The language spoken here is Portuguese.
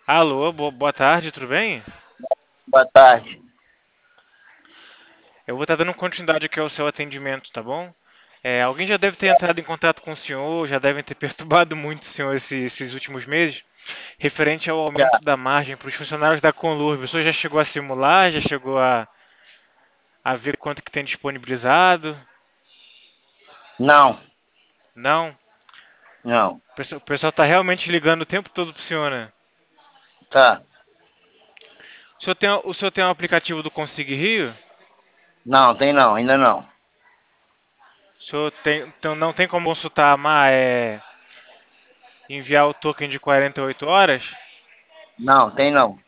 Alô, boa tarde, tudo bem? Boa tarde. Eu vou estar dando continuidade aqui ao seu atendimento, tá bom? Alguém já deve ter entrado em contato com o senhor, já devem ter perturbado muito o senhor esses últimos meses, referente ao Já. aumento da margem para os funcionários da Conlurb. O senhor já chegou a simular, já chegou a ver quanto que tem disponibilizado? Não, Não? não. O pessoal está realmente ligando o tempo todo pro senhor, né? Tá. O senhor tem um aplicativo do Consig Rio? Não, tem não, ainda não. O senhor tem, então não tem como consultar enviar o token de 48 horas? Não, tem não.